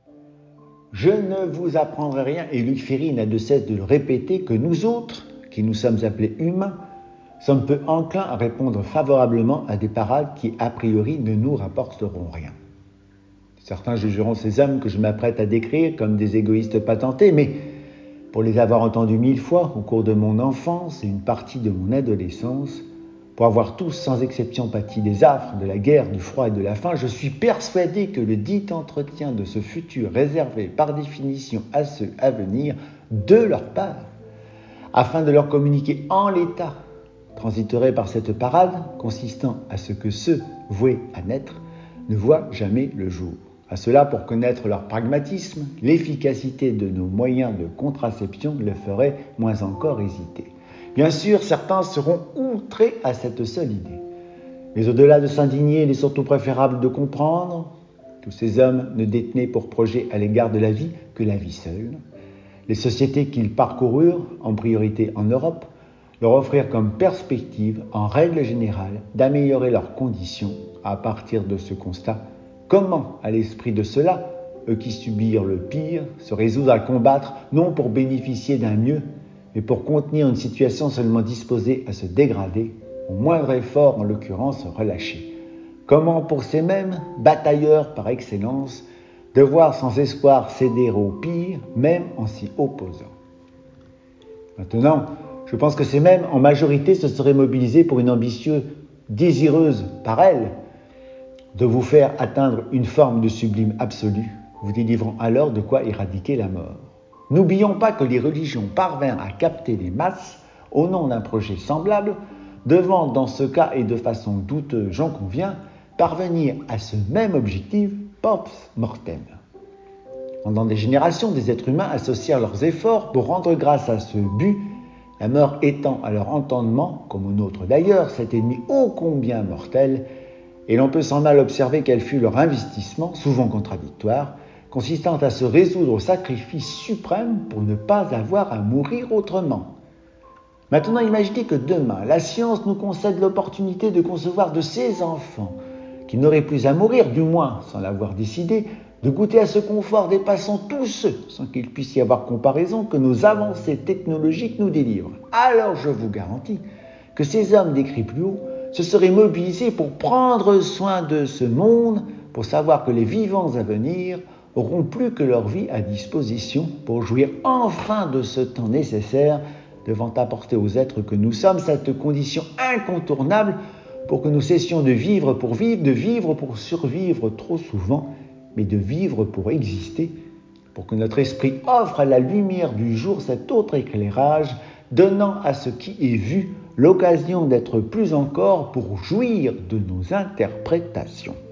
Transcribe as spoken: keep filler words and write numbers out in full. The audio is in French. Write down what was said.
Je ne vous apprendrai rien, et Luc Ferry n'a de cesse de le répéter, que nous autres, qui nous sommes appelés humains, sommes peu enclins à répondre favorablement à des parades qui, a priori, ne nous rapporteront rien. Certains jugeront ces hommes que je m'apprête à décrire comme des égoïstes patentés, mais pour les avoir entendus mille fois au cours de mon enfance et une partie de mon adolescence, pour avoir tous sans exception pâti des affres, de la guerre, du froid et de la faim, je suis persuadé que le dit entretien de ce futur réservé par définition à ceux à venir de leur part, afin de leur communiquer en l'état, transiterait par cette parade consistant à ce que ceux voués à naître ne voient jamais le jour. À cela, pour connaître leur pragmatisme, l'efficacité de nos moyens de contraception le ferait moins encore hésiter. Bien sûr, certains seront outrés à cette seule idée. Mais au-delà de s'indigner, il est surtout préférable de comprendre que tous ces hommes ne détenaient pour projet à l'égard de la vie que la vie seule. Les sociétés qu'ils parcoururent, en priorité en Europe, leur offrirent comme perspective, en règle générale, d'améliorer leurs conditions à partir de ce constat. Comment, à l'esprit de ceux-là, eux qui subirent le pire, se résoudre à combattre, non pour bénéficier d'un mieux, mais pour contenir une situation seulement disposée à se dégrader, au moindre effort en l'occurrence relâché. Comment pour ces mêmes batailleurs par excellence, devoir sans espoir céder au pire, même en s'y opposant. Maintenant, je pense que ces mêmes, en majorité, se seraient mobilisés pour une ambitieuse désireuse par elle de vous faire atteindre une forme de sublime absolu, vous délivrant alors de quoi éradiquer la mort. N'oublions pas que les religions parvinrent à capter les masses au nom d'un projet semblable, devant, dans ce cas et de façon douteuse, j'en conviens, parvenir à ce même objectif post-mortem. Pendant des générations, des êtres humains associèrent leurs efforts pour rendre grâce à ce but, la mort étant à leur entendement, comme au nôtre d'ailleurs, cet ennemi ô combien mortel, et l'on peut sans mal observer quel fut leur investissement, souvent contradictoire, consistant à se résoudre au sacrifice suprême pour ne pas avoir à mourir autrement. Maintenant, imaginez que demain, la science nous concède l'opportunité de concevoir de ces enfants qui n'auraient plus à mourir, du moins sans l'avoir décidé, de goûter à ce confort dépassant tous ceux, sans qu'il puisse y avoir comparaison, que nos avancées technologiques nous délivrent. Alors je vous garantis que ces hommes décrits plus haut se seraient mobilisés pour prendre soin de ce monde, pour savoir que les vivants à venir auront plus que leur vie à disposition pour jouir enfin de ce temps nécessaire devant apporter aux êtres que nous sommes cette condition incontournable pour que nous cessions de vivre pour vivre, de vivre pour survivre trop souvent, mais de vivre pour exister, pour que notre esprit offre à la lumière du jour cet autre éclairage, donnant à ce qui est vu l'occasion d'être plus encore pour jouir de nos interprétations.